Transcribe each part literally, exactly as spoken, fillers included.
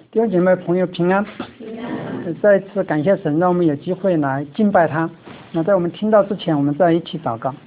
弟兄姐妹朋友平安。再次感谢神，让我们有机会来敬拜他。那在我们听到之前，我们再一起祷告。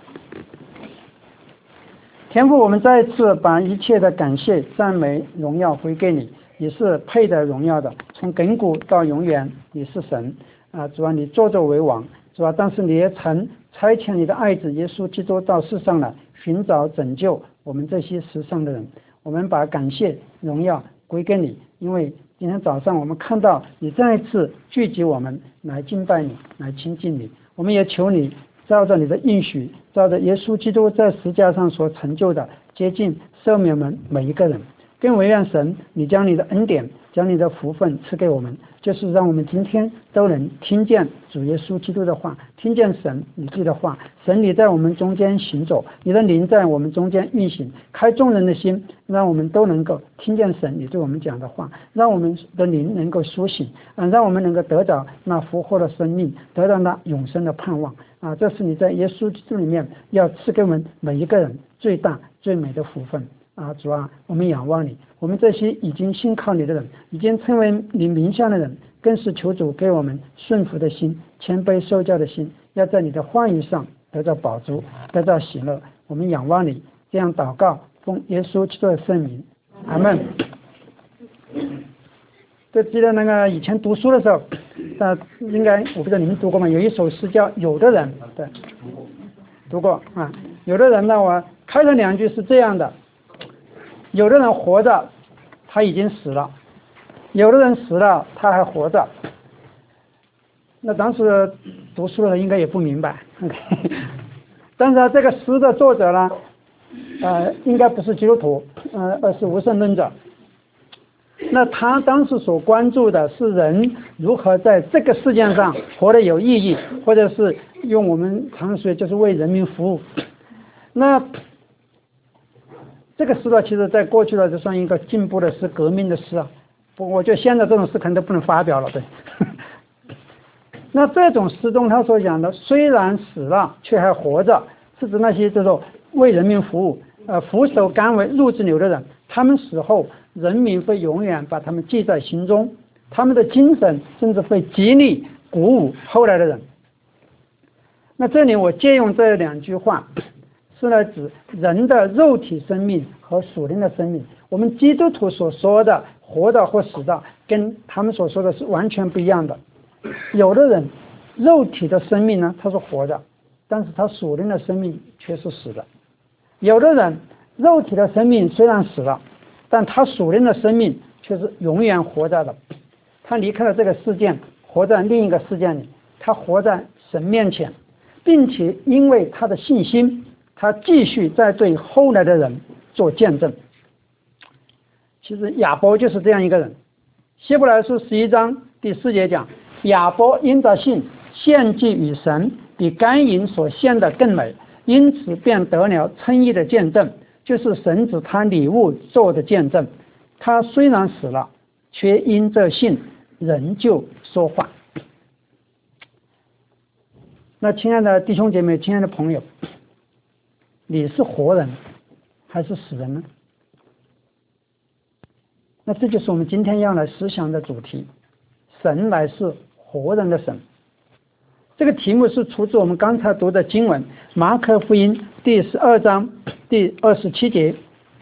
天父，我们再一次把一切的感谢、赞美、荣耀归给你，你是配得荣耀的，从亘古到永远，你是神啊！主啊，你坐着为王，主啊，但是你也曾差遣你的爱子耶稣基督到世上来，寻找拯救我们这些世上的人。我们把感谢、荣耀归给你，因为今天早上我们看到你再一次聚集我们来敬拜你，来亲近你。我们也求你照着你的应许，照着耶稣基督在十字架上所成就的，接近赦免我们每一个人。更为愿神，你将你的恩典，将你的福分赐给我们，就是让我们今天都能听见主耶稣基督的话，听见神你自己的话。神你在我们中间行走，你的灵在我们中间运行，开众人的心，让我们都能够听见神你对我们讲的话，让我们的灵能够苏醒，啊，让我们能够得到那复活的生命，得到那永生的盼望啊！这是你在耶稣基督里面要赐给我们每一个人最大最美的福分啊！主啊，我们仰望你，我们这些已经信靠你的人，已经成为你名下的人，更是求主给我们顺服的心，谦卑受教的心，要在你的话语上得到饱足，得到喜乐。我们仰望你，这样祷告，奉耶稣基督的圣名，阿们。就记得那个以前读书的时候，那应该我不知道你们读过吗？有一首诗叫《有的人》，对，读过啊。有的人呢，我开头两句是这样的：有的人活着，他已经死了；有的人死了，他还活着。那当时读书的人应该也不明白，但是这个诗的作者呢，呃，应该不是基督徒，呃，而是无神论者。那他当时所关注的是人如何在这个世界上活得有意义，或者是用我们常说就是为人民服务。那这个诗呢，其实在过去呢就算一个进步的诗，革命的诗啊。不过我觉得现在这种诗可能都不能发表了，对。那这种诗中他所讲的，虽然死了却还活着，是指那些这种为人民服务、呃俯首甘为入之流的人，他们死后，人民会永远把他们记在心中，他们的精神甚至会激励鼓舞后来的人。那这里我借用这两句话，是来指人的肉体生命和属灵的生命。我们基督徒所说的活的或死的，跟他们所说的是完全不一样的。有的人肉体的生命呢，他是活的，但是他属灵的生命却是死的。有的人肉体的生命虽然死了，但他属灵的生命却是永远活着的。他离开了这个世界，活在另一个世界里，他活在神面前，并且因为他的信心，他继续在对后来的人做见证。其实亚伯就是这样一个人。希伯来书十一章第四节讲，亚伯因着信献祭与神，比该隐所献的更美，因此便得了称义的见证，就是神指他礼物做的见证。他虽然死了，却因这信仍旧说话。那亲爱的弟兄姐妹，亲爱的朋友，你是活人还是死人呢？那这就是我们今天要来思想的主题，神乃是活人的神。这个题目是出自我们刚才读的经文，马可福音第十二章第二十七节。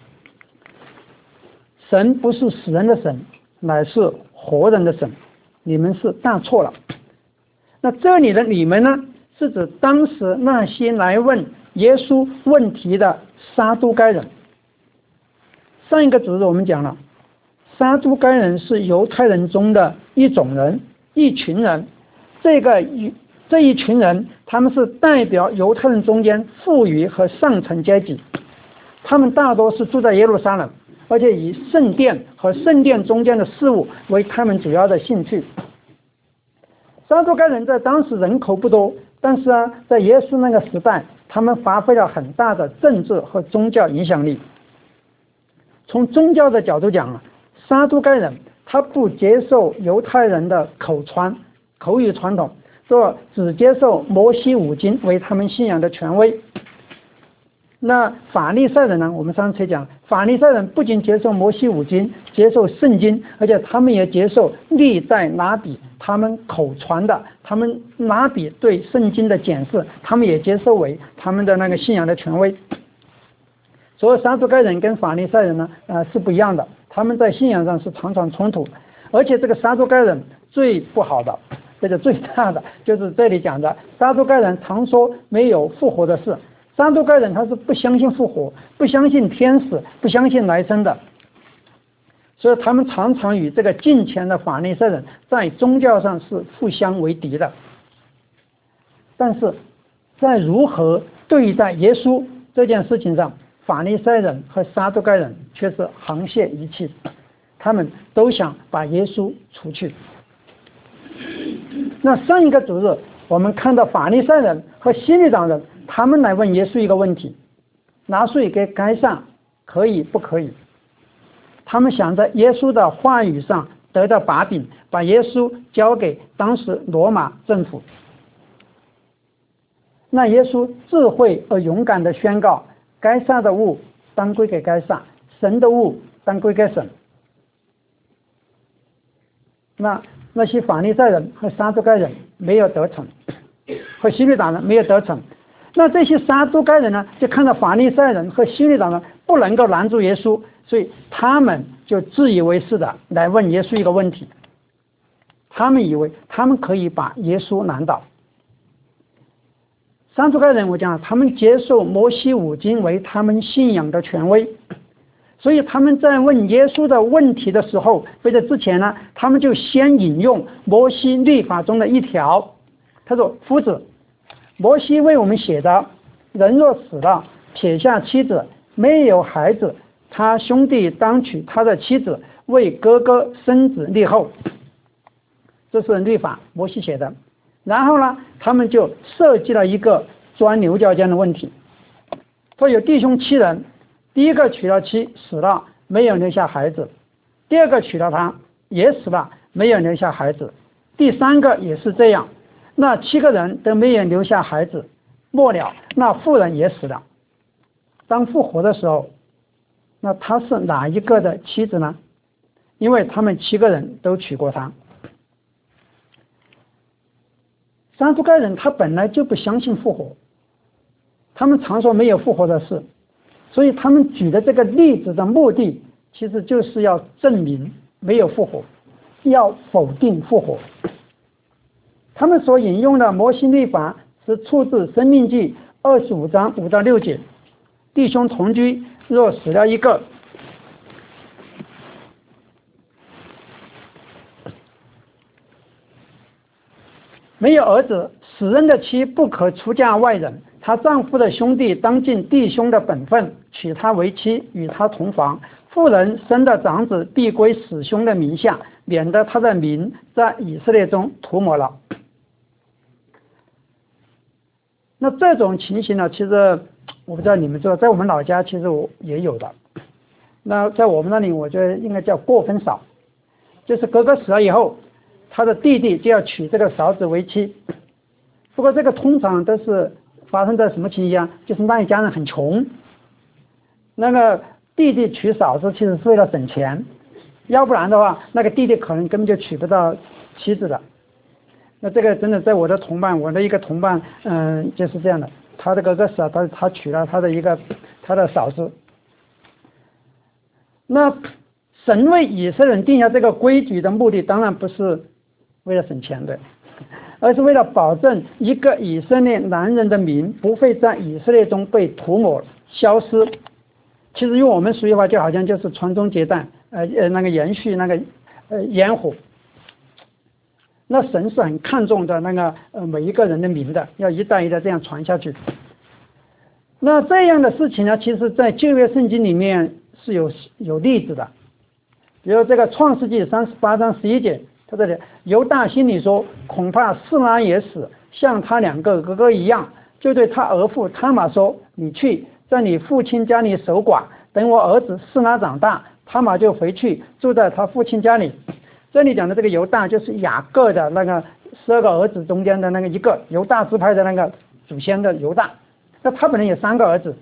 神不是死人的神，乃是活人的神，你们是大错了。那这里的你们呢，是指当时那些来问耶稣问题的撒都该人。上一个主日我们讲了，撒都该人是犹太人中的一种人，一群人。这个这一群人，他们是代表犹太人中间富裕和上层阶级，他们大多是住在耶路撒冷，而且以圣殿和圣殿中间的事务为他们主要的兴趣。撒都该人在当时人口不多，但是啊，在耶稣那个时代，他们发挥了很大的政治和宗教影响力。从宗教的角度讲啊，撒都该人他不接受犹太人的口传口语传统，说只接受摩西五经为他们信仰的权威。 那法利赛人呢？我们上次讲，法利赛人不仅接受摩西五经，接受圣经，而且他们也接受历代拉比他们口传的，他们拉比对圣经的解释，他们也接受为他们的那个信仰的权威。所以撒都该人跟法利赛人呢，呃是不一样的，他们在信仰上是常常冲突，而且这个撒都该人最不好的，这个最大的就是这里讲的，撒都该人常说没有复活的事。撒都该人他是不相信复活，不相信天使，不相信来生的，所以他们常常与这个敬虔的法利赛人在宗教上是互相为敌的。但是在如何对待耶稣这件事情上，法利赛人和撒都该人却是沆瀣一气，他们都想把耶稣除去。那上一个主日我们看到法利赛人和希律党人，他们来问耶稣一个问题：拿税给该撒可以不可以？他们想在耶稣的话语上得到把柄，把耶稣交给当时罗马政府。那耶稣智慧而勇敢地宣告：该撒的物当归给该撒，神的物当归给神。那那些法利赛人和撒都该人没有得逞，和希律党人没有得逞。那这些撒都该人呢，就看到法利赛人和希律党人不能够拦住耶稣，所以他们就自以为是的来问耶稣一个问题。他们以为他们可以把耶稣难倒。撒都该人，我讲他们接受摩西五经为他们信仰的权威，所以他们在问耶稣的问题的时候，在这之前呢，他们就先引用摩西律法中的一条，他说：夫子，摩西为我们写的，人若死了，撇下妻子，没有孩子，他兄弟当娶他的妻子，为哥哥生子立后。这是律法，摩西写的。然后呢，他们就设计了一个钻牛角尖的问题，说有弟兄七人，第一个娶了妻死了，没有留下孩子；第二个娶了她也死了，没有留下孩子；第三个也是这样。那七个人都没有留下孩子，末了那妇人也死了。当复活的时候，那她是哪一个的妻子呢？因为他们七个人都娶过她。撒都该人他本来就不相信复活，他们常说没有复活的事，所以他们举的这个例子的目的其实就是要证明没有复活，要否定复活。他们所引用的摩西律法是出自《申命记》二十五章五到六节，弟兄同居，若死了一个，没有儿子，死人的妻不可出嫁外人，她丈夫的兄弟当尽弟兄的本分，娶她为妻，与她同房。妇人生的长子必归死兄的名下，免得他的名在以色列中涂抹了。那这种情形呢，其实我不知道你们知道，在我们老家其实我也有的。那在我们那里，我觉得应该叫过分嫂，就是哥哥死了以后，他的弟弟就要娶这个嫂子为妻。不过这个通常都是发生在什么情形啊？就是那一家人很穷，那个弟弟娶嫂子其实是为了省钱，要不然的话，那个弟弟可能根本就娶不到妻子的。那这个真的在我的同伴，我的一个同伴，嗯，就是这样的。他的哥哥死了，他他娶了他的一个他的嫂子。那神为以色列人定下这个规矩的目的，当然不是为了省钱的，而是为了保证一个以色列男人的名不会在以色列中被涂抹消失。其实用我们俗语话，就好像就是传宗接代，呃呃那个延续那个呃烟火。那神是很看重的那个呃每一个人的名的，要一代一代这样传下去。那这样的事情呢，其实在旧约圣经里面是有有例子的。比如这个创世纪三十八章十一节，他这里犹大心里说，恐怕示拉也死，像他两个哥哥一样，就对他儿妇他玛说，你去在你父亲家里守寡，等我儿子示拉长大，他玛就回去住在他父亲家里。这里讲的这个犹大就是雅各的那个十二个儿子中间的那个一个犹大支派的那个祖先的犹大。那他本人有三个儿子，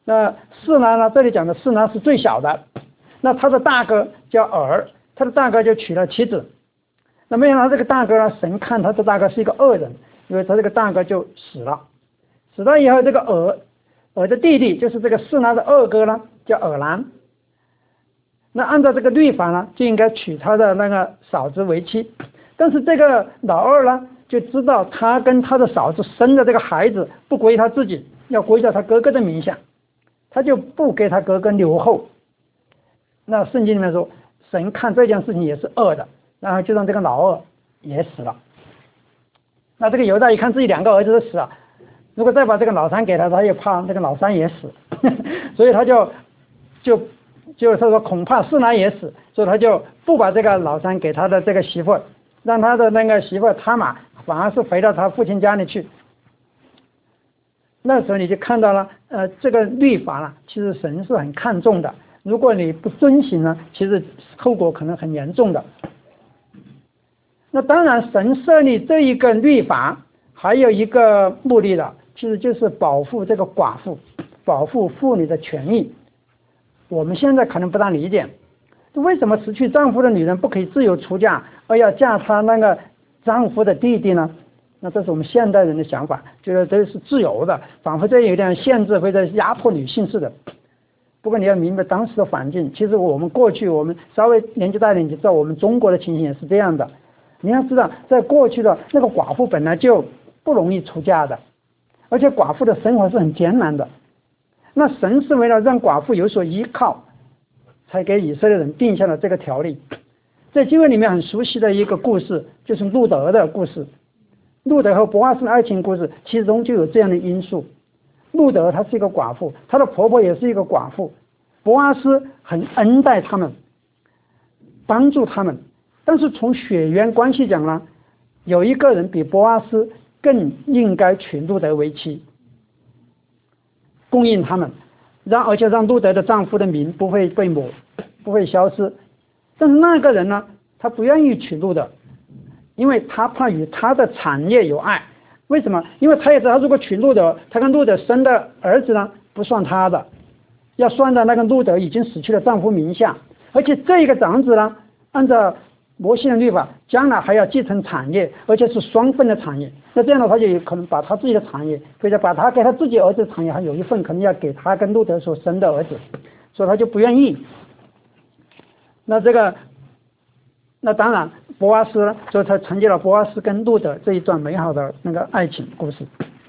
那示拿呢，这里讲的示拿是最小的，那他的大哥叫尔，他的大哥就娶了妻子。那没想到这个大哥呢，神看他的大哥是一个恶人，因为他这个大哥就死了。死了以后，这个尔尔的弟弟就是这个示拿的二哥呢，叫尔兰。那按照这个律法呢，就应该娶他的那个嫂子为妻。但是这个老二呢，就知道他跟他的嫂子生的这个孩子不归他自己，要归到他哥哥的名下，他就不给他哥哥留后。那圣经里面说，神看这件事情也是恶的，然后就让这个老二也死了。那这个犹大一看自己两个儿子都死了，如果再把这个老三给他，他也怕这个老三也死，所以他就就就是说恐怕示拿也死，所以他就不把这个老三给他的这个媳妇，让他的那个媳妇他玛反而是回到他父亲家里去。那时候你就看到了，呃，这个律法呢，其实神是很看重的。如果你不遵行呢，其实后果可能很严重的。那当然，神设立这一个律法还有一个目的的，其实就是保护这个寡妇，保护妇女的权益。我们现在可能不大理解，为什么失去丈夫的女人不可以自由出嫁，而要嫁她那个丈夫的弟弟呢？那这是我们现代人的想法，觉得这是自由的，仿佛这有点限制或者压迫女性似的。不过你要明白当时的环境，其实我们过去我们稍微年纪大一点就知道，我们中国的情形也是这样的。你要知道，在过去的那个寡妇本来就不容易出嫁的，而且寡妇的生活是很艰难的。那神是为了让寡妇有所依靠，才给以色列人定下了这个条例。在经文里面很熟悉的一个故事，就是路德的故事。路德和波阿斯的爱情故事，其中就有这样的因素。路德她是一个寡妇，她的婆婆也是一个寡妇，波阿斯很恩待他们，帮助他们。但是从血缘关系讲呢，有一个人比波阿斯更应该娶路德为妻，供应他们，让而且让路德的丈夫的名不会被抹，不会消失。但是那个人呢，他不愿意娶路德，因为他怕与他的产业有碍。为什么？因为他也知道，他如果娶路德，他跟路德生的儿子呢，不算他的，要算在那个路德已经死去的丈夫名下。而且这个长子呢，按照摩西的律法，将来还要继承产业，而且是双份的产业。那这样的话，就有可能把他自己的产业，或者把他给他自己儿子的产业还有一份，可能要给他跟路德所生的儿子，所以他就不愿意。那这个，那当然，波阿斯，所以才承接了波阿斯跟路德这一段美好的那个爱情故事。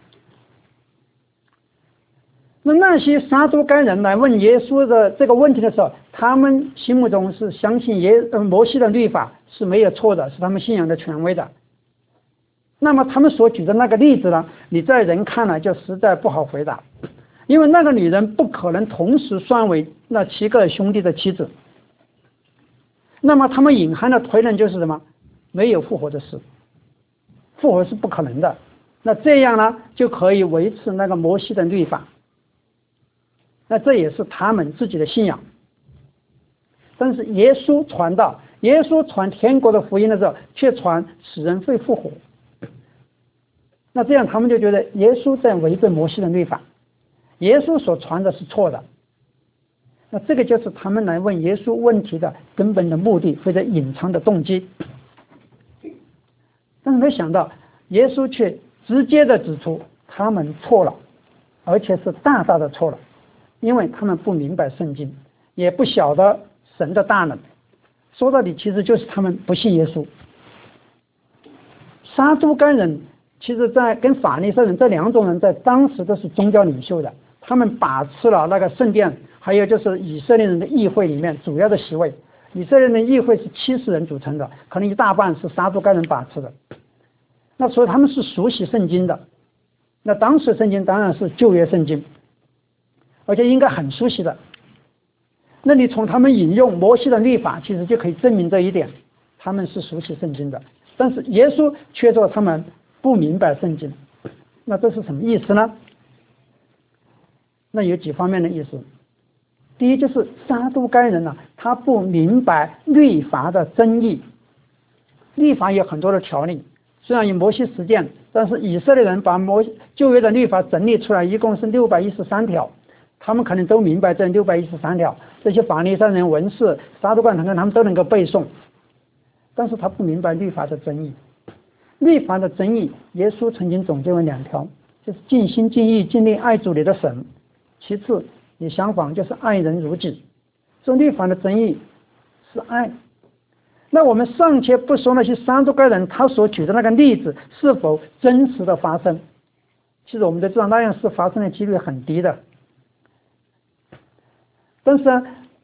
那那些撒都该人来问耶稣的这个问题的时候，他们心目中是相信耶呃摩西的律法是没有错的，是他们信仰的权威的。那么他们所举的那个例子呢，你在人看来就实在不好回答，因为那个女人不可能同时算为那七个兄弟的妻子。那么他们隐含的推论就是什么？没有复活的事，复活是不可能的。那这样呢，就可以维持那个摩西的律法。那这也是他们自己的信仰。但是耶稣传道，耶稣传天国的福音的时候，却传死人会复活。那这样他们就觉得耶稣在违背摩西的律法，耶稣所传的是错的。那这个就是他们来问耶稣问题的根本的目的或者隐藏的动机。但是没想到耶稣却直接的指出他们错了，而且是大大的错了，因为他们不明白圣经，也不晓得神的大能。说到底其实就是他们不信耶稣。撒都该人其实在跟法利赛人这两种人在当时都是宗教领袖的，他们把持了那个圣殿，还有就是以色列人的议会里面主要的席位。以色列人的议会是七十人组成的，可能一大半是撒都该人把持的。那所以他们是熟悉圣经的。那当时圣经当然是旧约圣经，而且应该很熟悉的。那你从他们引用摩西的律法，其实就可以证明这一点，他们是熟悉圣经的。但是耶稣却说他们不明白圣经，那这是什么意思呢？那有几方面的意思。第一就是撒都该人呢、啊，他不明白律法的真意。律法有很多的条例，虽然有摩西实践，但是以色列人把摩旧约的律法整理出来，一共是六百一十三条。 他们可能都明白这六百一十三条，这些法利赛人、文士、撒都该人他们都能够背诵，但是他不明白律法的真义。律法的真义，耶稣曾经总结为两条，就是尽心尽意尽力爱主你的神，其次也相反，就是爱人如己。这律法的真义是爱。那我们尚且不说那些撒都该人他所举的那个例子是否真实的发生，其实我们都知道那样事发生的几率很低的，但是呢，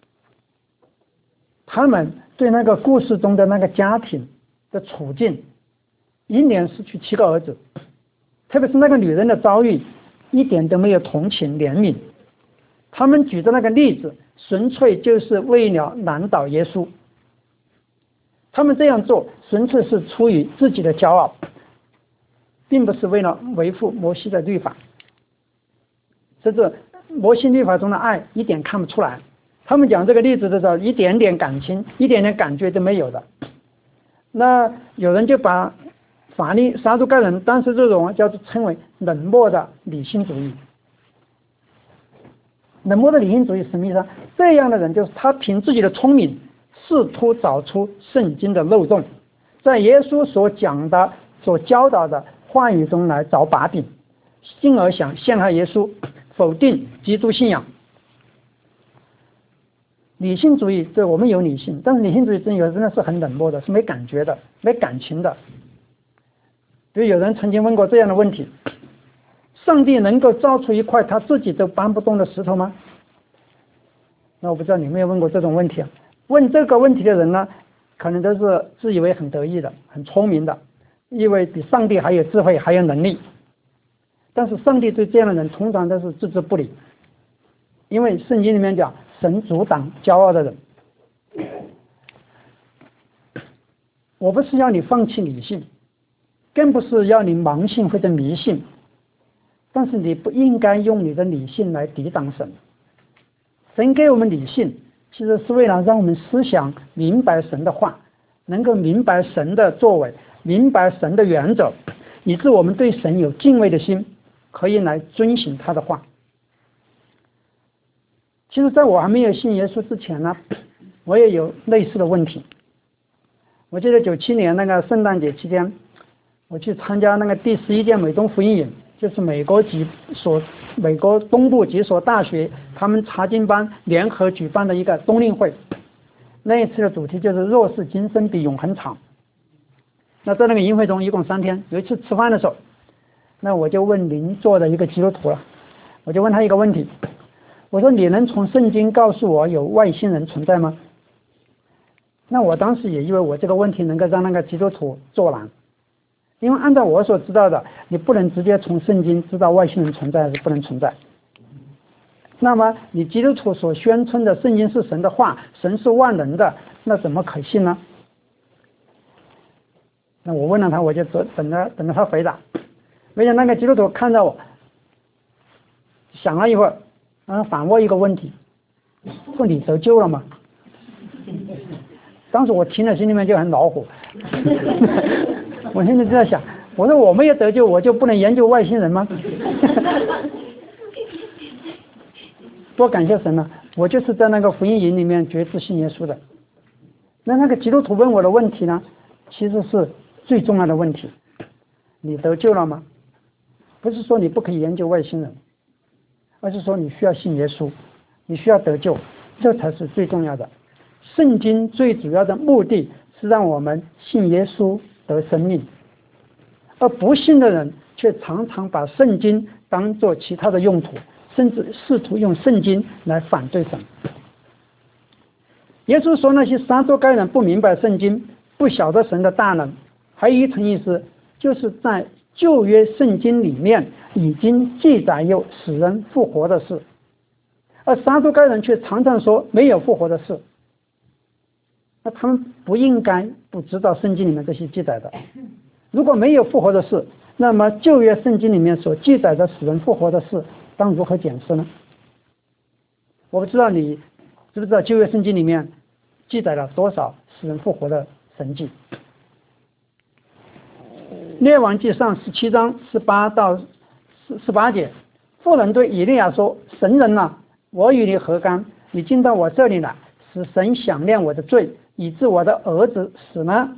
他们对那个故事中的那个家庭的处境，一年失去七个儿子，特别是那个女人的遭遇，一点都没有同情怜悯。他们举的那个例子，纯粹就是为了难倒耶稣。他们这样做，纯粹是出于自己的骄傲，并不是为了维护摩西的律法。甚至摩西律法中的爱一点看不出来。他们讲这个例子的时候，一点点感情、一点点感觉都没有的。那有人就把法利撒都该人当时这种叫做称为冷漠的理性主义。冷漠的理性主义什么意思啊？这样的人就是他凭自己的聪明，试图找出圣经的漏洞，在耶稣所讲的、所教导的话语中来找把柄，进而想陷害耶稣，否定基督信仰。理性主义，对我们有理性，但是理性主义真有真的是很冷漠的，是没感觉的，没感情的。比如有人曾经问过这样的问题：上帝能够造出一块他自己都搬不动的石头吗？那我不知道你有没有问过这种问题啊？问这个问题的人呢，可能都是自以为很得意的、很聪明的，以为比上帝还有智慧、还有能力。但是上帝对这样的人通常都是置之不理，因为圣经里面讲，神阻挡骄傲的人。我不是要你放弃理性，更不是要你盲信或者迷信，但是你不应该用你的理性来抵挡神。神给我们理性，其实是为了让我们思想明白神的话，能够明白神的作为，明白神的原则，以致我们对神有敬畏的心，可以来遵行他的话。其实在我还没有信耶稣之前呢，我也有类似的问题。我记得九七年那个圣诞节期间，我去参加那个第十一届美东福音营，就是美国几所美国东部几所大学他们查经班联合举办的一个冬令会。那一次的主题就是若是今生比永恒长。那在那个营会中一共三天，有一次吃饭的时候，那我就问邻座的一个基督徒了，我就问他一个问题，我说你能从圣经告诉我有外星人存在吗？那我当时也以为我这个问题能够让那个基督徒作难，因为按照我所知道的，你不能直接从圣经知道外星人存在还是不能存在。那么你基督徒所宣称的圣经是神的话，神是万能的，那怎么可信呢？那我问了他，我就等着等着他回答。没想到那个基督徒看到我，想了一会儿，然后反问一个问题，说你得救了吗？当时我听了心里面就很恼火。我现在就在想，我说我没有得救，我就不能研究外星人吗？多感谢神了，我就是在那个福音营里面决志信耶稣的。那那个基督徒问我的问题呢，其实是最重要的问题：你得救了吗？不是说你不可以研究外星人，而是说你需要信耶稣，你需要得救，这才是最重要的。圣经最主要的目的是让我们信耶稣得生命，而不信的人却常常把圣经当作其他的用途，甚至试图用圣经来反对神。耶稣说那些撒都该人不明白圣经，不晓得神的大能，还有一层意思，就是在旧约圣经里面已经记载有使人复活的事，而撒都该人却常常说没有复活的事。那他们不应该不知道圣经里面这些记载的。如果没有复活的事，那么旧约圣经里面所记载的使人复活的事当如何检视呢？我不知道你知不知道旧约圣经里面记载了多少使人复活的神迹。列王记上十七章十八到十八节，妇人对以利亚说：神人啊， 我与你何干？你进到我这里来，使神想念我的罪，以致我的儿子死呢？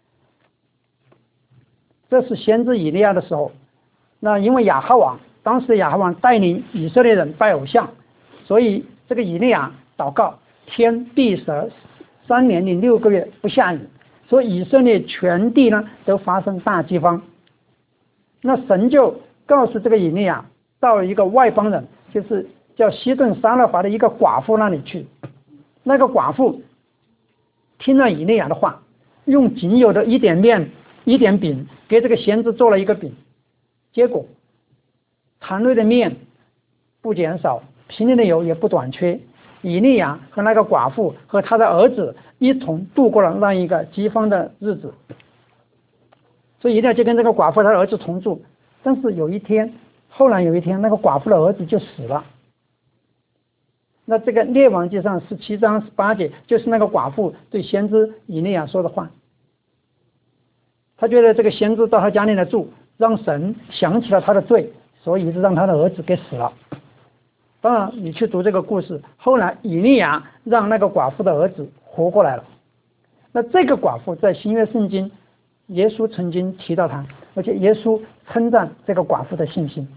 这是先知以利亚的时候。那因为亚哈王，当时的亚哈王带领以色列人拜偶像，所以这个以利亚祷告，天闭塞三年零六个月不下雨，所以以色列全地呢都发生大饥荒。那神就告诉这个以利亚，到一个外邦人，就是叫西顿撒勒法的一个寡妇那里去。那个寡妇听了以利亚的话，用仅有的一点面一点饼给这个先知做了一个饼，结果坛内的面不减少，瓶里的油也不短缺。以利亚和那个寡妇和他的儿子一同度过了那一个饥荒的日子。所以以利亚就跟这个寡妇他的儿子同住。但是有一天，后来有一天，那个寡妇的儿子就死了。那这个列王记上十七章十八节，就是那个寡妇对先知以利亚说的话。他觉得这个先知到他家里来住，让神想起了他的罪，所以就让他的儿子给死了。当然你去读这个故事，后来以利亚让那个寡妇的儿子活过来了。那这个寡妇在新约圣经耶稣曾经提到他，而且耶稣称赞这个寡妇的信心。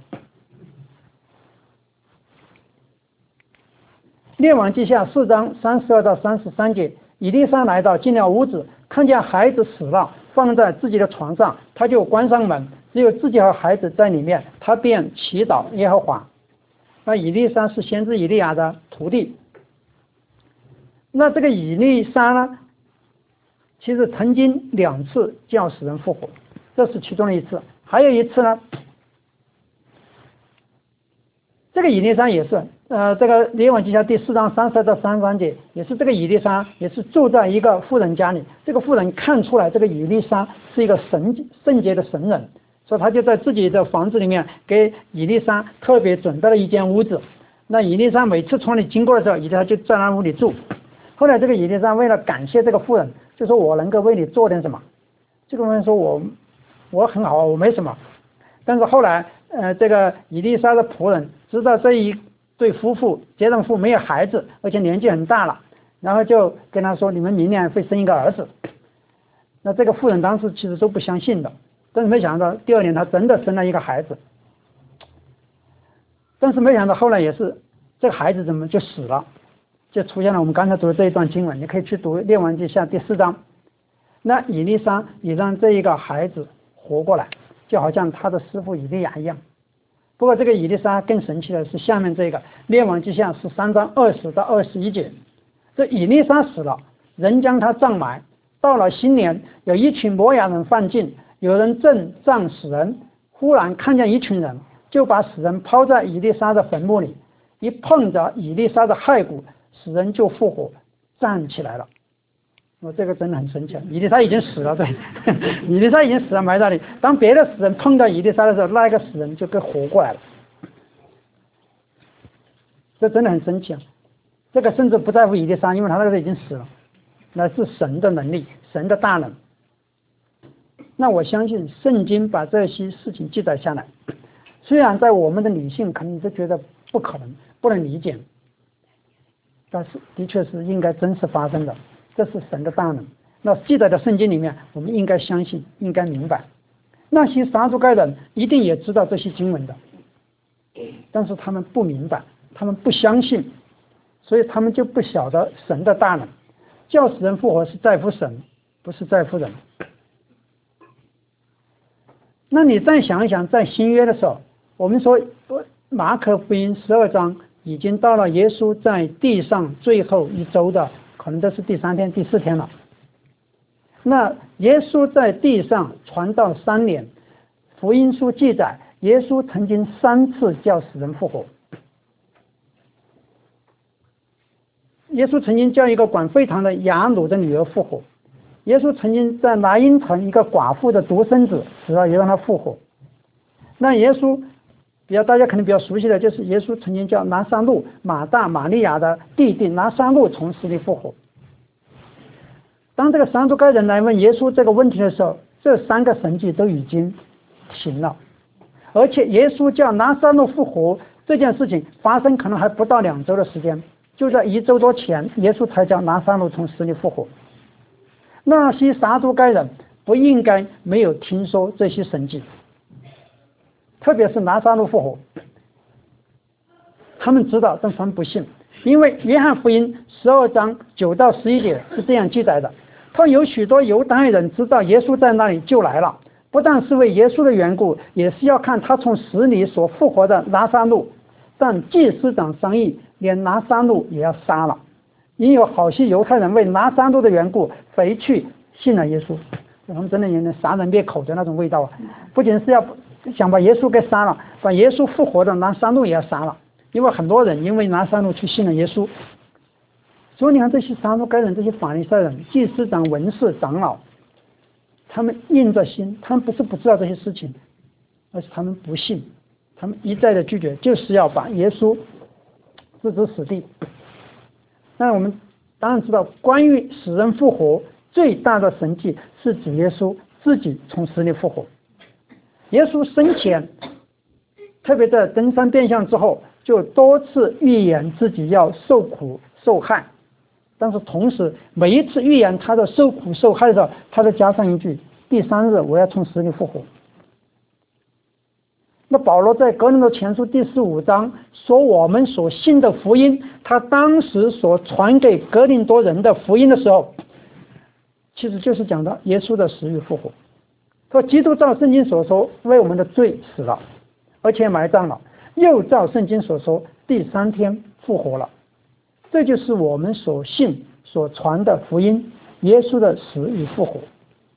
列王记下四章三十二到三十三节，以利沙来到，进了屋子，看见孩子死了，放在自己的床上，他就关上门，只有自己和孩子在里面，他便祈祷耶和华。那以利沙是先知以利亚的徒弟。那这个以利沙呢，其实曾经两次叫死人复活，这是其中的一次。还有一次呢，这个以利沙也是，呃，这个列王记下第四章三十二到三十三节，也是这个以利沙也是住在一个妇人家里。这个妇人看出来这个以利沙是一个神圣洁的神人，所以他就在自己的房子里面给以利沙特别准备了一间屋子。那以利沙每次从那里经过的时候，以利沙就在那屋里住。后来这个以利沙为了感谢这个妇人，就说我能够为你做点什么。这个人说我我很好，我没什么。但是后来呃，这个以利沙的仆人知道这一对夫妇结丈夫没有孩子，而且年纪很大了，然后就跟他说你们明年会生一个儿子。那这个妇人当时其实都不相信的，但是没想到第二年他真的生了一个孩子。但是没想到后来也是这个孩子怎么就死了，就出现了我们刚才读的这一段经文，你可以去读列王记下第四章。那以利沙也让这一个孩子活过来，就好像他的师父以利亚一样。不过这个以利沙更神奇的是下面这个列王记下十三章二十到二十一节，这以利沙死了，人将他葬埋。到了新年，有一群摩亚人犯境，有人正葬死人，忽然看见一群人，就把死人抛在以利沙的坟墓里，一碰着以利沙的骸骨，死人就复活站起来了。我、哦、这个真的很神奇，以利沙已经死了，对，以利沙已经死了埋在那里。当别的死人碰到以利沙的时候，那一个死人就跟活过来了。这真的很神奇啊！这个甚至不在乎以利沙，因为他那个时候已经死了，那是神的能力，神的大能。那我相信圣经把这些事情记载下来，虽然在我们的理性可能都觉得不可能、不能理解，但是的确是应该真实发生的。这是神的大能。那记载的圣经里面，我们应该相信，应该明白。那些撒都该人一定也知道这些经文的，但是他们不明白，他们不相信，所以他们就不晓得神的大能。叫死人复活是在乎神，不是在乎人。那你再想一想，在新约的时候，我们说马可福音十二章已经到了耶稣在地上最后一周的，可能都是第三天、第四天了。那耶稣在地上传道三年，福音书记载，耶稣曾经三次叫死人复活。耶稣曾经叫一个管会堂的雅鲁的女儿复活。耶稣曾经在拿因城一个寡妇的独生子死了，也让他复活。那耶稣比较大家可能比较熟悉的就是耶稣曾经叫拿撒路马大玛利亚的弟弟拿撒路从死里复活。当这个撒都该人来问耶稣这个问题的时候，这三个神迹都已经行了，而且耶稣叫拿撒路复活， 这件事情发生可能还不到两周的时间，就在一周多前，耶稣才将拿撒路从死里复活。那些撒都该人不应该没有听说这些神迹，特别是拿撒路复活，他们知道，但他们不信，因为约翰福音十二章九到十一节是这样记载的：他有许多犹太人知道耶稣在那里就来了，不但是为耶稣的缘故，也是要看他从死里所复活的拿撒路。但祭司长商议，连拿撒路也要杀了，因有好些犹太人为拿撒路的缘故回去信了耶稣。他们真的有点杀人灭口的那种味道啊！不仅是要想把耶稣给杀了，把耶稣复活的拿撒路也要杀了，因为很多人因为拿撒路去信了耶稣。所以你看这些撒都该人、这些法利赛人、祭司长、文士、长老，他们硬着心，他们不是不知道这些事情，而是他们不信，他们一再的拒绝，就是要把耶稣置之死地。那我们当然知道，关于死人复活最大的神迹是主耶稣自己从死里复活。耶稣生前，特别在登山变相之后，就多次预言自己要受苦受害，但是同时每一次预言他的受苦受害的时候，他都加上一句：第三日我要从死里复活。那保罗在哥林多前书第十五章说，我们所信的福音，他当时所传给哥林多人的福音的时候，其实就是讲到耶稣的死与复活。说基督照圣经所说为我们的罪死了，而且埋葬了，又照圣经所说第三天复活了。这就是我们所信所传的福音，耶稣的死与复活。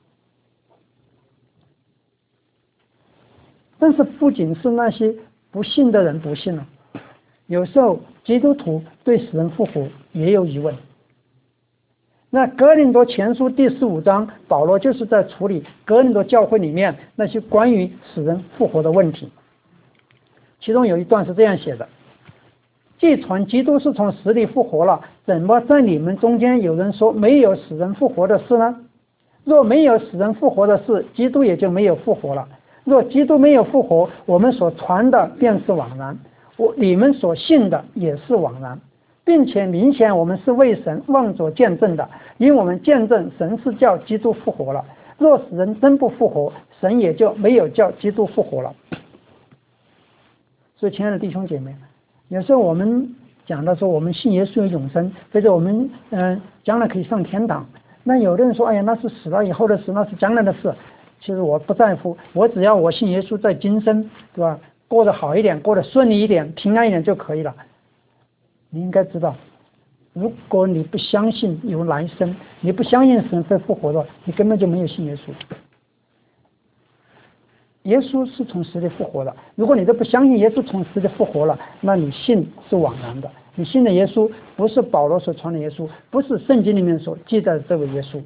但是不仅是那些不信的人不信了，有时候基督徒对死人复活也有疑问。那哥林多前书第十五章，保罗就是在处理哥林多教会里面那些关于死人复活的问题。其中有一段是这样写的：既传基督是从死里复活了，怎么在你们中间有人说没有死人复活的事呢？若没有死人复活的事，基督也就没有复活了。若基督没有复活，我们所传的便是枉然，我你们所信的也是枉然，并且明显我们是为神望作见证的，因为我们见证神是叫基督复活了。若死人真不复活，神也就没有叫基督复活了。所以亲爱的弟兄姐妹，有时候我们讲到说我们信耶稣有永生，或者我们嗯、呃、将来可以上天堂，那有的人说哎呀那是死了以后的事，那是将来的事。其实我不在乎，我只要我信耶稣在今生，对吧，过得好一点，过得顺利一点，平安一点就可以了。你应该知道，如果你不相信有来生，你不相信神会复活的，你根本就没有信耶稣。耶稣是从死里复活的，如果你都不相信耶稣从死里复活了，那你信是枉然的。你信的耶稣不是保罗所传的耶稣，不是圣经里面所记载的这位耶稣。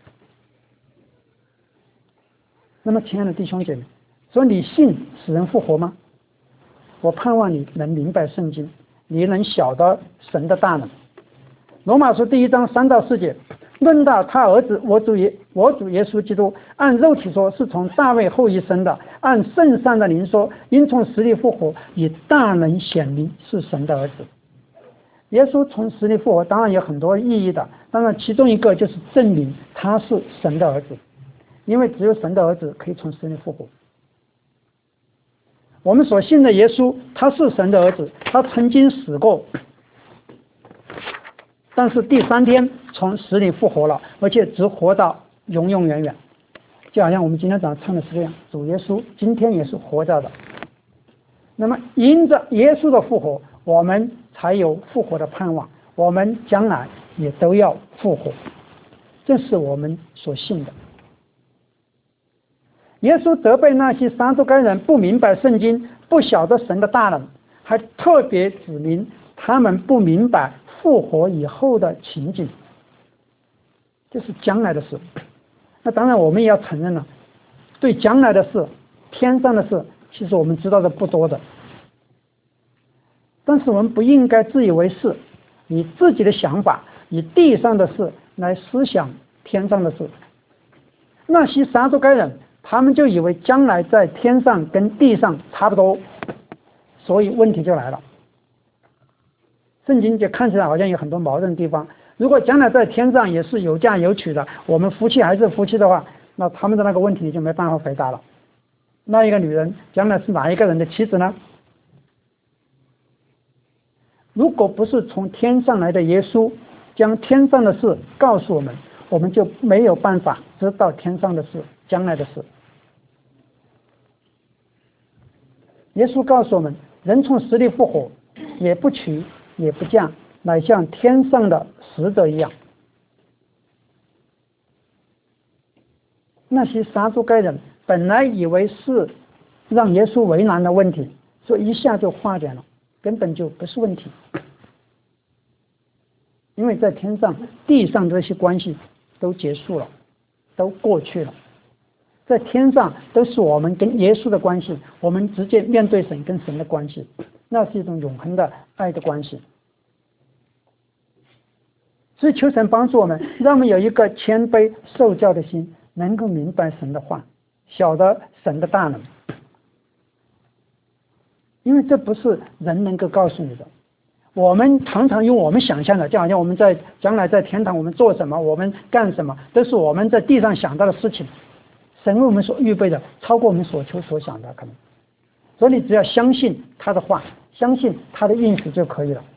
那么亲爱的弟兄姐妹，说你信死人复活吗？我盼望你能明白圣经，你能晓得神的大能。罗马书第一章三到四节，论到他儿子我主耶我主耶稣基督，按肉体说是从大卫后裔生的，按圣善的灵说，因从死里复活，以大能显明是神的儿子。耶稣从死里复活当然有很多意义的，当然其中一个就是证明他是神的儿子，因为只有神的儿子可以从死里复活。我们所信的耶稣，他是神的儿子，他曾经死过，但是第三天从死里复活了，而且只活到永永远远。就好像我们今天早上唱的是这样，主耶稣今天也是活着的。那么因着耶稣的复活，我们才有复活的盼望，我们将来也都要复活，这是我们所信的。耶稣责备那些撒都该人不明白圣经，不晓得神的大能，还特别指明他们不明白复活以后的情景，这是将来的事。那当然我们也要承认了，对将来的事，天上的事，其实我们知道的不多的。但是我们不应该自以为是，以自己的想法，以地上的事来思想天上的事。那些撒都该人，他们就以为将来在天上跟地上差不多， 所以问题就来了。圣经就看起来好像有很多矛盾的地方。如果将来在天上也是有嫁有娶的，我们夫妻还是夫妻的话，那他们的那个问题就没办法回答了。那一个女人将来是哪一个人的妻子呢？如果不是从天上来的耶稣将天上的事告诉我们，我们就没有办法知道天上的事，将来的事。耶稣告诉我们，人从死里复活，也不娶也不嫁，乃像天上的使者一样。那些撒都该人本来以为是让耶稣为难的问题，所以一下就化解了，根本就不是问题。因为在天上地上这些关系都结束了，都过去了。在天上都是我们跟耶稣的关系，我们直接面对神跟神的关系，那是一种永恒的爱的关系。所以求神帮助我们，让我们有一个谦卑受教的心，能够明白神的话，晓得神的大能。因为这不是人能够告诉你的，我们常常用我们想象的，就好像我们在将来在天堂我们做什么，我们干什么，都是我们在地上想到的事情。神为我们所预备的超过我们所求所想的可能，所以你只要相信他的话，相信他的应许就可以了。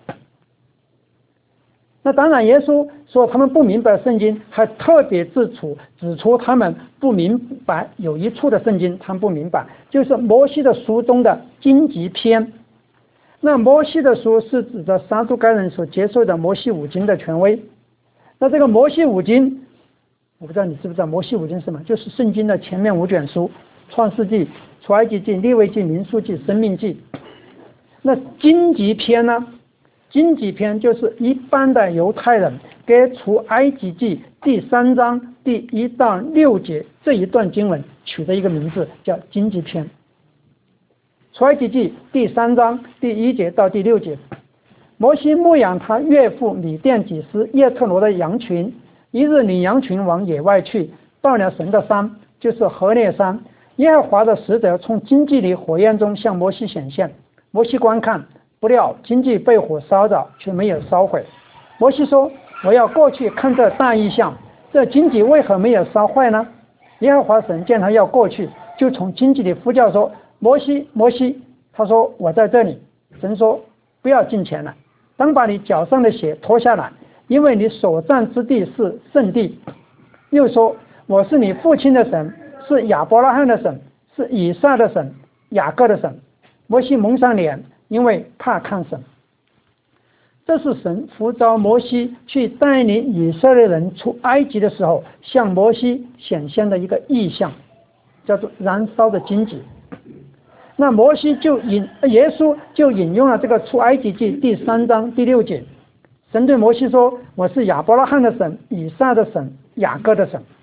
那当然耶稣说他们不明白圣经，还特别指出指出他们不明白有一处的圣经他们不明白，就是摩西的书中的荆棘篇。那摩西的书是指着撒都该人所接受的摩西五经的权威。那这个摩西五经，我不知道你知不知道摩西五经是什么，就是圣经的前面五卷书，创世纪、出埃及记、利未记、民数记、申命记。那荆棘篇呢，荆棘篇就是一般的犹太人给出埃及记第三章第一到六节这一段经文取的一个名字，叫荆棘篇。出埃及记第三章第一节到第六节，摩西牧养他岳父米甸祭司叶特罗的羊群，一日领羊群往野外去，到了神的山，就是何烈山。耶和华的使者从荆棘里火焰中向摩西显现，摩西观看，不料荆棘被火烧着，却没有烧毁。摩西说：我要过去看这大异象，这荆棘为何没有烧坏呢？耶和华神见他要过去，就从荆棘里呼叫说：摩西，摩西。他说：我在这里。神说：不要近前来，当把你脚上的鞋脱下来，因为你所站之地是圣地。又说：我是你父亲的神，是亚伯拉罕的神，是以撒的神，雅各的神。摩西蒙上脸，因为怕看神。这是神呼召摩西去带领以色列人出埃及的时候，向摩西显现的一个异象，叫做燃烧的荆棘。那摩西就引耶稣就引用了这个出埃及记第三章第六节，神对摩西说：我是亚伯拉罕的神，以撒的神，雅各的神。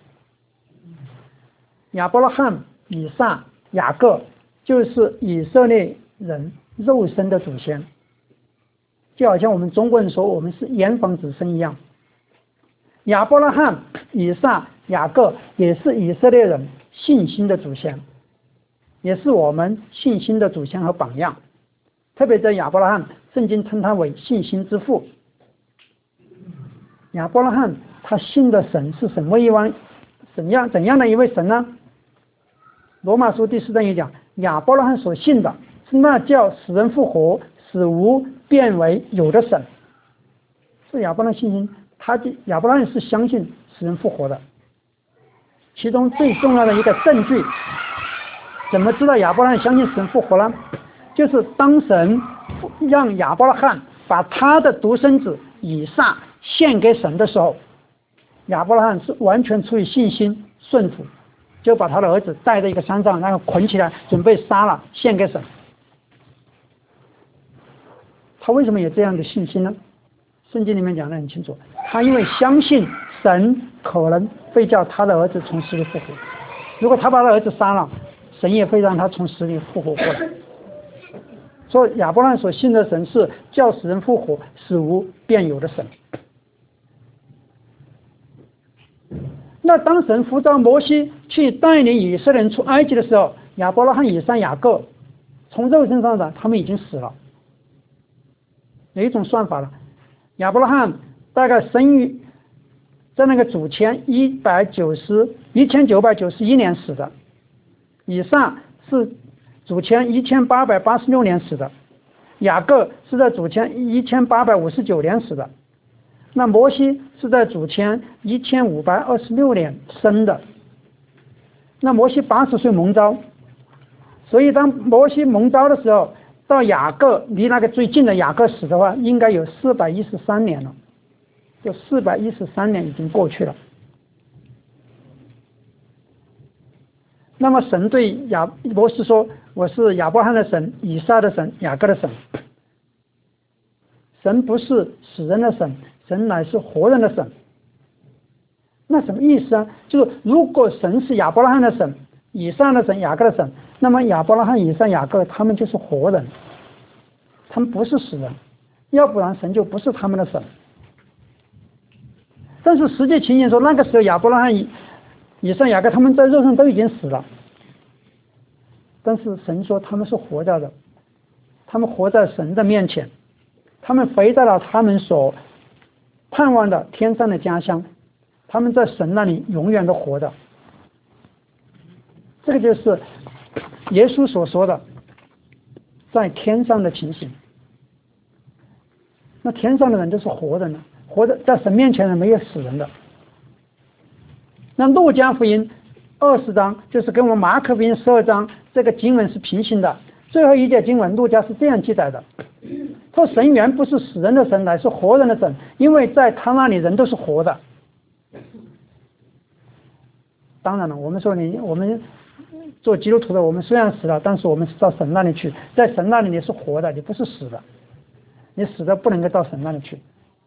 亚伯拉罕、以撒、雅各就是以色列人肉身的祖先，就好像我们中国人说我们是炎黄子孙一样。亚伯拉罕、以撒、雅各也是以色列人信心的祖先，也是我们信心的祖先和榜样。特别在亚伯拉罕，圣经称他为信心之父。亚伯拉罕他信的神是什么一位怎样怎样的一位神呢？罗马书第四章也讲，亚伯拉罕所信的是那叫死人复活，使无变为有的神。是亚伯拉罕信心，他亚伯拉罕是相信死人复活的。其中最重要的一个证据，怎么知道亚伯拉罕相信死人复活呢？就是当神让亚伯拉罕把他的独生子以撒献给神的时候，亚伯拉罕是完全出于信心顺服，就把他的儿子带在一个山上，然后捆起来准备杀了献给神。他为什么有这样的信心呢？圣经里面讲得很清楚，他因为相信神可能会叫他的儿子从死里复活，如果他把他的儿子杀了，神也会让他从死里复活过来。所以亚伯拉罕所信的神是叫死人复活，使无变有的神。那当神呼召摩西去带领以色列人出埃及的时候，亚伯拉罕、以撒、雅各从肉身上的他们已经死了。有一种算法了，亚伯拉罕大概生于在那个主前一百九十一千九百九十一年死的，以撒是主前一千八百八十六年死的，雅各是在主前一千八百五十九年死的，那摩西是在主前一千五百二十六年生的。那摩西八十岁蒙召，所以当摩西蒙召的时候，到雅各离那个最近的雅各死的话，应该有四百一十三年了，就四百一十三年已经过去了。那么神对亚摩西说：“我是亚伯拉罕的神，以撒的神，雅各的神。”神不是死人的神，神乃是活人的神。那什么意思啊？就是如果神是亚伯拉罕的神，以撒的神，雅各的神，那么亚伯拉罕、以撒、雅各他们就是活人，他们不是死人，要不然神就不是他们的神。但是实际情形说，那个时候亚伯拉罕、以以撒、雅各他们在肉上都已经死了，但是神说他们是活着的，他们活在神的面前，他们回到了他们所盼望的天上的家乡，他们在神那里永远的活着。这个就是耶稣所说的在天上的情形。那天上的人就是活人了，活着在神面前的没有死人的。那路加福音二十章就是跟我们马可福音十二章这个经文是平行的。最后一节经文路加是这样记载的，说神原不是死人的神，乃是活人的神，因为在他那里人都是活的。当然了，我们说你我们做基督徒的，我们虽然死了，但是我们是到神那里去，在神那里你是活的，你不是死的，你死的不能够到神那里去。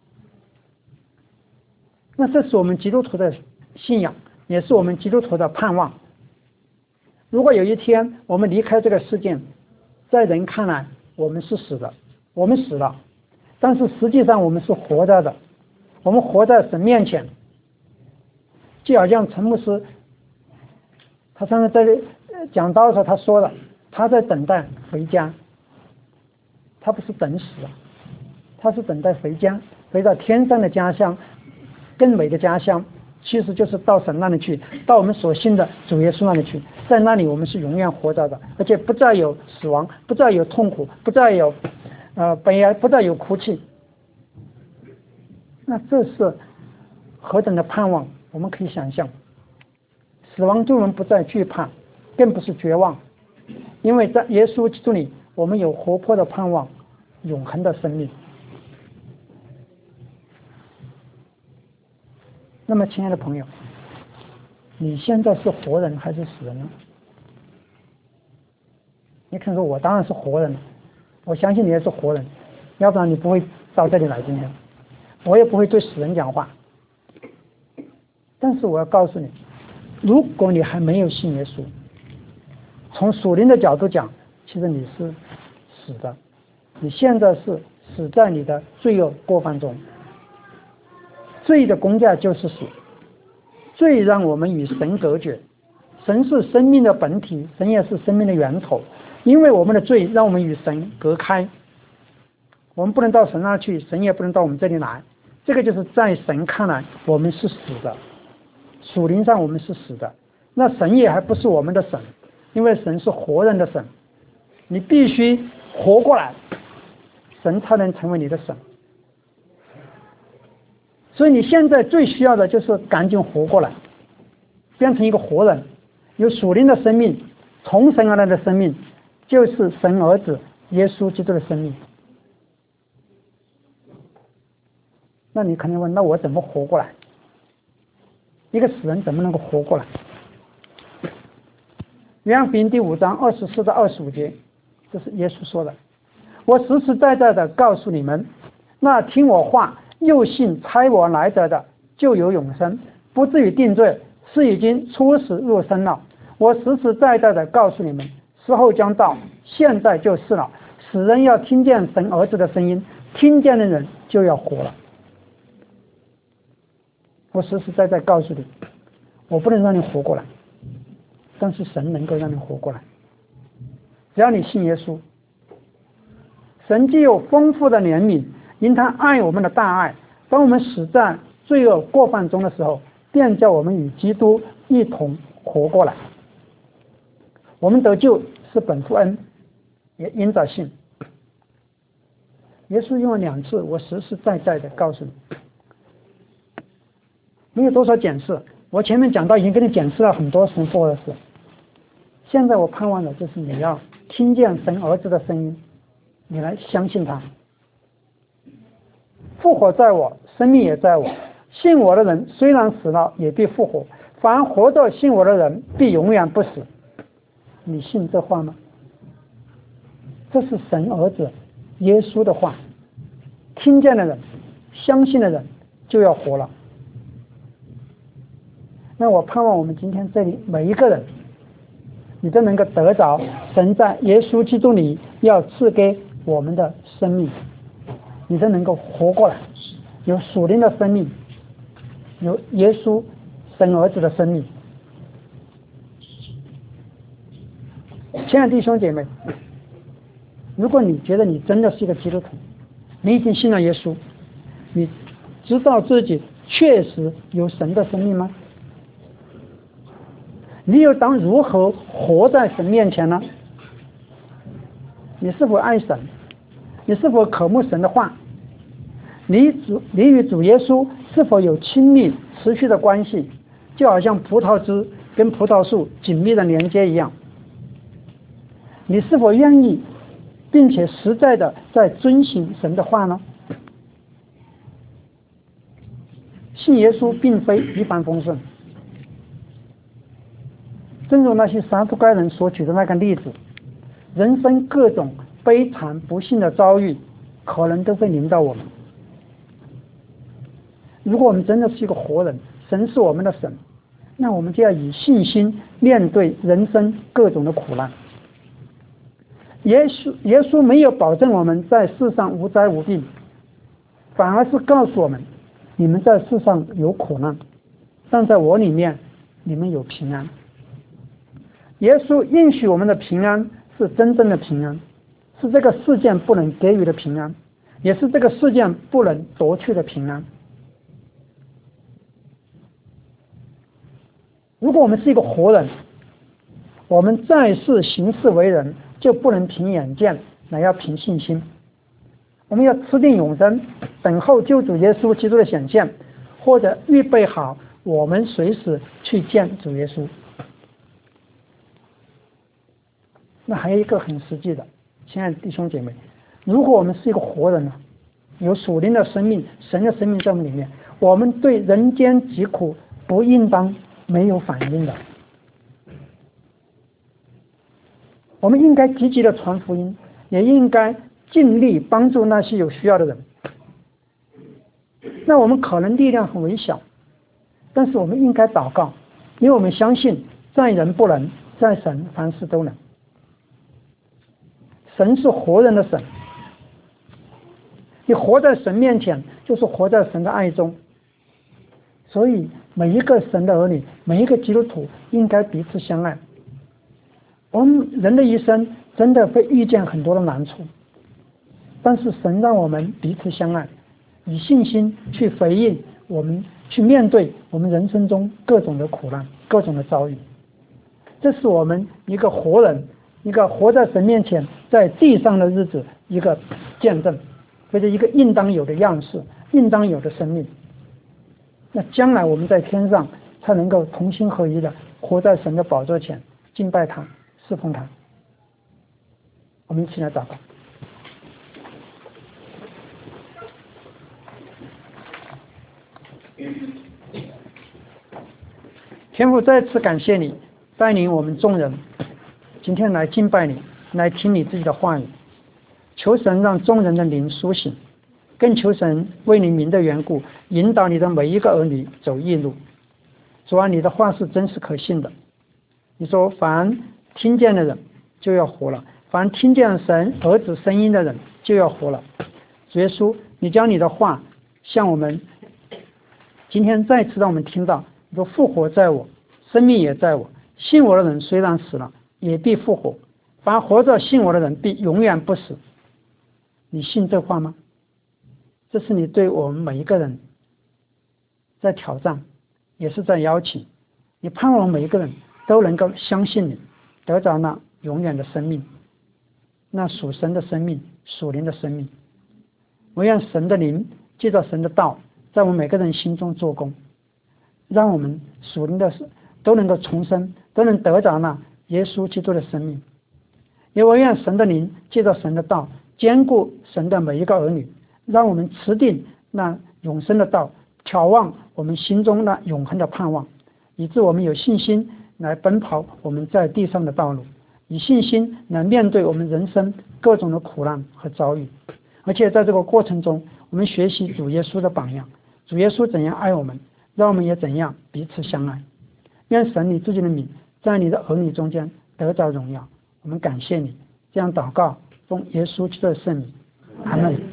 那这是我们基督徒的信仰，也是我们基督徒的盼望。如果有一天我们离开这个世界，在人看来我们是死的，我们死了，但是实际上我们是活着的，我们活在神面前。就好像陈牧师他上次在讲道的时候他说了，他在等待回家，他不是等死了，他是等待回家，回到天上的家乡，更美的家乡，其实就是到神那里去，到我们所信的主耶稣那里去，在那里我们是永远活着的，而且不再有死亡，不再有痛苦，不再有呃悲哀，不再有哭泣。那这是何等的盼望，我们可以想象。死亡对我们不再惧怕，更不是绝望，因为在耶稣基督里我们有活泼的盼望，永恒的生命。那么亲爱的朋友，你现在是活人还是死人呢？你可能说我当然是活人，我相信你也是活人，要不然你不会到这里来今天，我也不会对死人讲话。但是我要告诉你，如果你还没有信耶稣，从属灵的角度讲，其实你是死的，你现在是死在你的罪恶过犯中。罪的工价就是死，罪让我们与神隔绝，神是生命的本体，神也是生命的源头，因为我们的罪让我们与神隔开，我们不能到神那去，神也不能到我们这里来，这个就是在神看来我们是死的，属灵上我们是死的，那神也还不是我们的神，因为神是活人的神，你必须活过来，神才能成为你的神。所以你现在最需要的就是赶紧活过来，变成一个活人，有属灵的生命，从神而来的生命，就是神儿子耶稣基督的生命。那你肯定问，那我怎么活过来？一个死人怎么能够活过来？约翰福音第五章二十四到二十五节，这是耶稣说的，我实实在在的告诉你们，那听我话又信差我来者的就有永生，不至于定罪，是已经出死入生了。我实实在在的告诉你们，时候将到，现在就是了。死人要听见神儿子的声音，听见的人就要活了。我实实在在告诉你，我不能让你活过来，但是神能够让你活过来。 只要你信耶稣，神既有丰富的怜悯，因他爱我们的大爱，当我们死在罪恶过犯中的时候，便叫我们与基督一同活过来。我们得救是本乎恩，也因着信。耶稣用了两次，我实实在在的告诉你，没有多少解释。我前面讲到已经给你解释了很多神复活的事，现在我盼望的就是你要听见神儿子的声音，你来相信他。复活在我，生命也在我，信我的人虽然死了，也必复活，凡活着信我的人必永远不死。你信这话吗？这是神儿子耶稣的话，听见的人，相信的人就要活了。那我盼望我们今天这里每一个人，你都能够得着神在耶稣基督里要赐给我们的生命，你都能够活过来，有属灵的生命，有耶稣神儿子的生命。亲爱的弟兄姐妹，如果你觉得你真的是一个基督徒，你已经信了耶稣，你知道自己确实有神的生命吗？你又当如何活在神面前呢？你是否爱神？你是否渴慕神的话？你主你与主耶稣是否有亲密持续的关系，就好像葡萄枝跟葡萄树紧密的连接一样？你是否愿意并且实在的在遵行神的话呢？信耶稣并非一帆风顺，正如那些撒都该人所举的那个例子，人生各种悲惨不幸的遭遇可能都会临到我们。如果我们真的是一个活人，神是我们的神，那我们就要以信心面对人生各种的苦难。耶稣耶稣没有保证我们在世上无灾无病，反而是告诉我们，你们在世上有苦难，但在我里面你们有平安。耶稣应许我们的平安是真正的平安，是这个世界不能给予的平安，也是这个世界不能夺去的平安。如果我们是一个活人，我们在世行事为人就不能凭眼见，乃要凭信心。我们要持定永生，等候救主耶稣基督的显现，或者预备好我们随时去见主耶稣。那还有一个很实际的，亲爱的弟兄姐妹，如果我们是一个活人呢，有属灵的生命，神的生命在我们里面，我们对人间疾苦不应当没有反应的。我们应该积极的传福音，也应该尽力帮助那些有需要的人。那我们可能力量很微小，但是我们应该祷告，因为我们相信在人不能，在神凡事都能。神是活人的神，你活在神面前，就是活在神的爱中。所以每一个神的儿女，每一个基督徒应该彼此相爱。我们人的一生真的会遇见很多的难处，但是神让我们彼此相爱，以信心去回应我们，去面对我们人生中各种的苦难，各种的遭遇。这是我们一个活人，一个活在神面前在地上的日子一个见证，或者一个应当有的样式，应当有的生命。那将来我们在天上才能够同心合一的活在神的宝座前，敬拜他，侍奉他。我们一起来祷告。天父，再次感谢你带领我们众人今天来敬拜你，来听你自己的话语，求神让众人的灵苏醒，更求神为你名的缘故引导你的每一个儿女走义路。主啊，你的话是真实可信的，你说凡听见的人就要活了，凡听见神儿子声音的人就要活了。主耶稣，你将你的话向我们今天再次让我们听到，你说复活在我，生命也在我，信我的人虽然死了也必复活， 凡活着信我的人必永远不死。你信这话吗？这是你对我们每一个人在挑战，也是在邀请。你盼望每一个人都能够相信你，得着那永远的生命，那属神的生命，属灵的生命。我愿神的灵借着神的道，在我们每个人心中做工，让我们属灵的都能够重生，都能得着那耶稣基督的生命。也我愿神的灵借着神的道，兼顾神的每一个儿女，让我们持定那永生的道，眺望我们心中那永恒的盼望，以致我们有信心来奔跑我们在地上的道路，以信心来面对我们人生各种的苦难和遭遇。而且在这个过程中，我们学习主耶稣的榜样，主耶稣怎样爱我们，让我们也怎样彼此相爱。愿神你自己的名在你的儿女中间得着荣耀。我们感谢你，这样祷告，奉耶稣基督的圣名，阿门。